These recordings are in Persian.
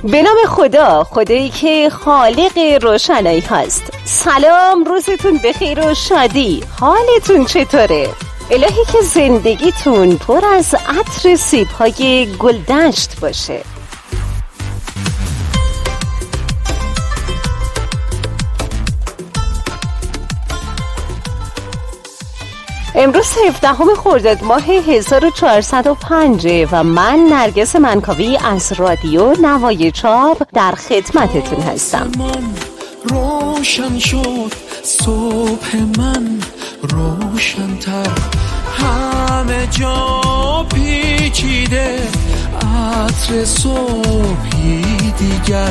به نام خدا، خدایی که خالق روشنایی هست. سلام، روزتون بخیر و شادی. حالتون چطوره؟ الهی که زندگیتون پر از عطر سیب‌های گلدشت باشه. امروز 17 خرداد ماه 1405 و من نرگس منکاوی از رادیو نوای چاپ در خدمتتون هستم. روشن شد صبح من روشن‌تر، همه جا پیچیده عطر صبحی دیگر.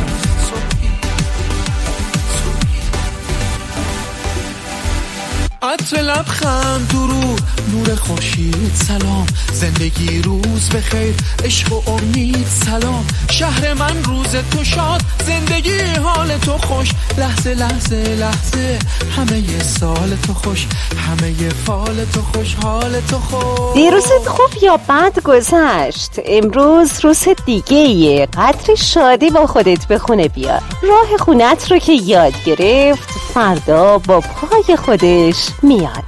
عطر لبخند درود، نور خورشید سلام، زندگی روز بخیر، عشق و امید سلام. شهر من روز تو شاد، زندگی حال تو خوش، لحظه لحظه لحظه همه سال تو خوش، همه فال تو خوش، حال تو خوش. دیروزت خوب یا بد گذشت؟ امروز روز دیگه‌ایه. قدر شادی با خودت به خونه بیار. راه خونت رو که یاد گرفت فردا با پای خودش میاد.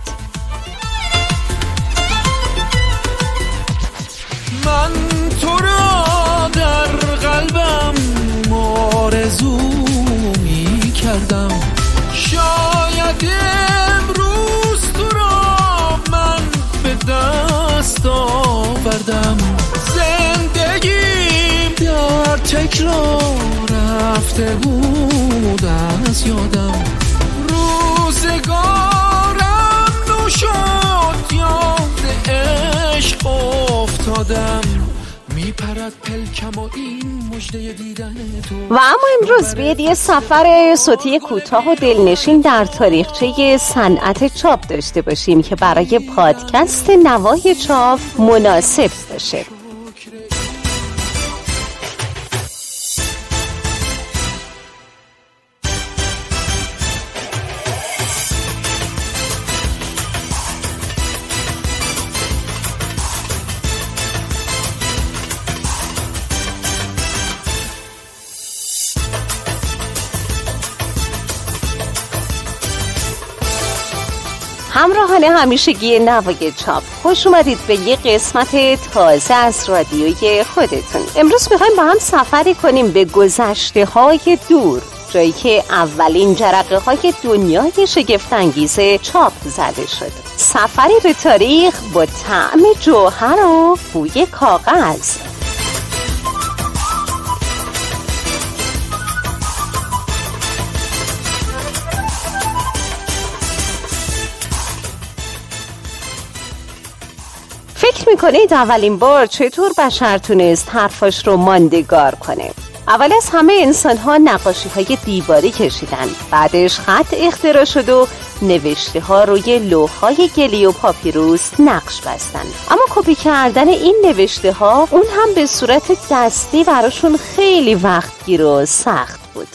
من تو را در قلبم آرزو می کردم، شاید امروز تو را من به دست آوردم. زندگیم در تکرار رفته بود از یادم، روزگارم نو شد یاد عشق افتادم. میپرد پلکم و این مژده دیدن تو. و اما امروز بیاید یه سفر صوتی کوتاه و دلنشین در تاریخچه صنعت چاپ داشته باشیم که برای پادکست نوای چاپ مناسب باشه. همراهان همیشگی نوای چاپ، خوش اومدید به یه قسمت تازه از رادیوی خودتون. امروز میخوایم با هم سفری کنیم به گذشته های دور، جایی که اولین جرقه های دنیای شگفت‌انگیز چاپ زده شد. سفری به تاریخ با طعم جوهر و بوی کاغذ. فکر میکنید اولین بار چطور بشر تونست حرفاش رو ماندگار کنه؟ اول از همه انسان‌ها نقاشی‌های دیواری کشیدن، بعدش خط اختراع شد و نوشته‌ها روی لوح‌های گلی و پاپیروس نقش بستن. اما کپی کردن این نوشته‌ها اون هم به صورت دستی براشون خیلی وقتگیر و سخت بود.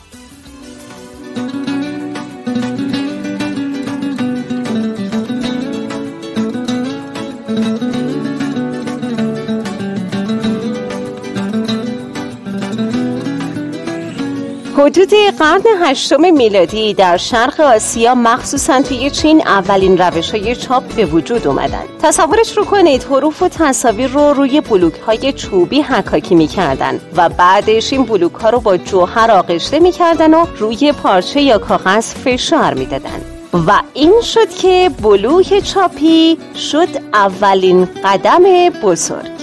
حدود قرن 8 میلادی در شرق آسیا، مخصوصا توی چین، اولین روش‌های چاپ به وجود اومدن. تصورش رو کنید، حروف و تصاویر رو روی بلوک‌های چوبی حکاکی می‌کردن و بعدش این بلوک‌ها رو با جوهر آغشته می‌کردن و روی پارچه یا کاغذ فشار می‌دادن. و این شد که بلوک چاپی شد اولین قدم بزرگ.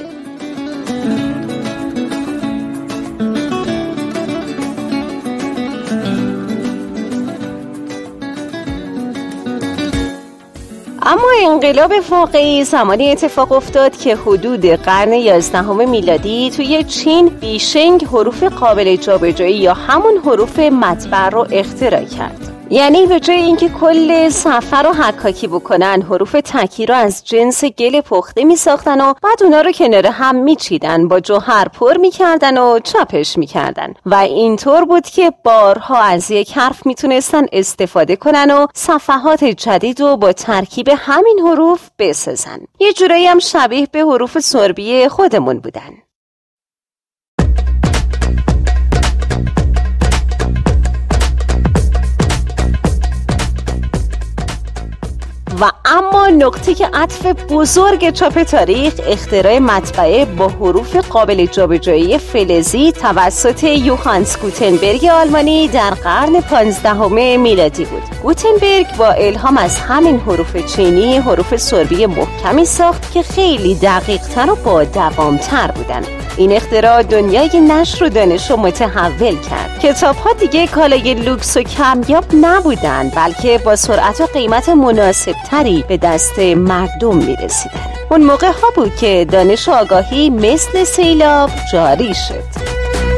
اما انقلاب واقعی زمانی اتفاق افتاد که حدود قرن 11 میلادی توی چین بیشنگ حروف قابل جابجایی یا همون حروف مطبع رو اختراع کرد. یعنی به جای اینکه کل صفحه رو حکاکی بکنن، حروف تکی رو از جنس گل پخته می ساختن و بعد اونا رو کنار هم می چیدن، با جوهر پر می کردن و چاپش می کردن و اینطور بود که بارها از یک حرف می تونستن استفاده کنن و صفحات جدید رو با ترکیب همین حروف بسازن. یه جورایی هم شبیه به حروف سربی خودمون بودن. و اما نقطه عطف بزرگ چاپ تاریخ اختراع مطبعه با حروف قابل جابجایی فلزی توسط یوهانس گوتنبرگ آلمانی در قرن 15 میلادی بود. گوتنبرگ با الهام از همین حروف چینی حروف سربی محکمی ساخت که خیلی دقیق‌تر و با دوام‌تر بودن. این اختراع دنیای نشر و دانش رو متحول کرد. کتاب‌ها دیگه کالای لوکس و کمیاب نبودن، بلکه با سرعت و قیمت مناسب‌تری به دست مردم می‌رسیدن. اون موقع ها بود که دانش و آگاهی مثل سیلاب جاری شد.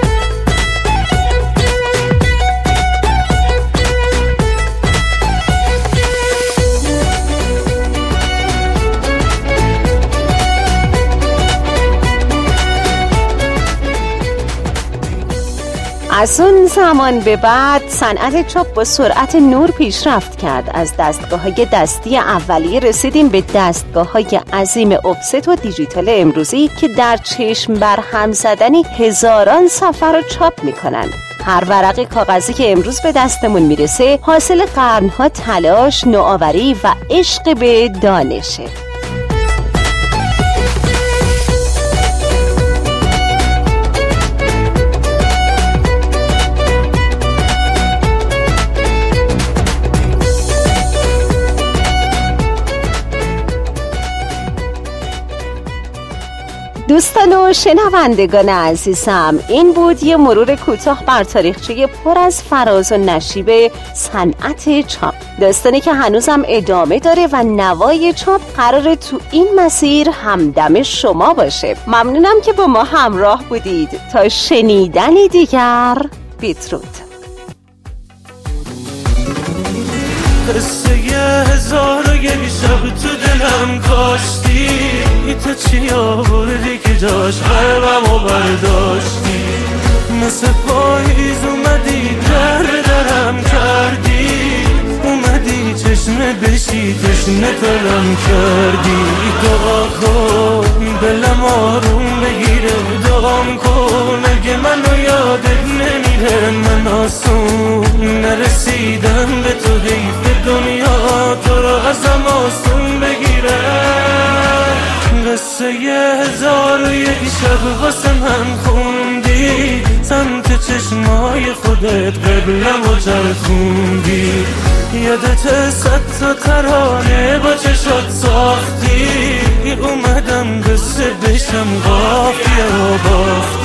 از اون زمان به بعد صنعت چاپ با سرعت نور پیشرفت کرد. از دستگاه‌های دستی اولیه رسیدیم به دستگاه‌های عظیم افست و دیجیتال امروزی که در چشم برهم زدنی هزاران صفحه رو چاپ می‌کنن. هر ورق کاغذی که امروز به دستمون میرسه حاصل قرن‌ها تلاش، نوآوری و عشق به دانشه. دوستان و شنوندگان عزیزم، این بود یه مرور کوتاه بر تاریخچه پر از فراز و نشیب صنعت چاپ. داستانی که هنوزم ادامه داره و نوای چاپ قراره تو این مسیر همدم شما باشه. ممنونم که با ما همراه بودید. تا شنیدنی دیگر، بدرود. قصه 1001 شب تو دلم کاشتی، تو چی آوردی که جاش قلبمو برداشتی، مثل پاییز اومدی درم کردی، اومدی چشمه بشی تشنه تلم کردی. دعا کن دلم آروم بگیره، دعام کن اگه منو یادت نمیره، من آسون نرسیدم به تو، حیف دنیا تو رو ازم آسون بگیره. قصه 1001 شب واسه من خوندی، سمت چشمای خودت قبلم و چرخوندی، یادت 100 تا ترانه با چشات ساختی، اومدم قصه بشم قافیه و باختی.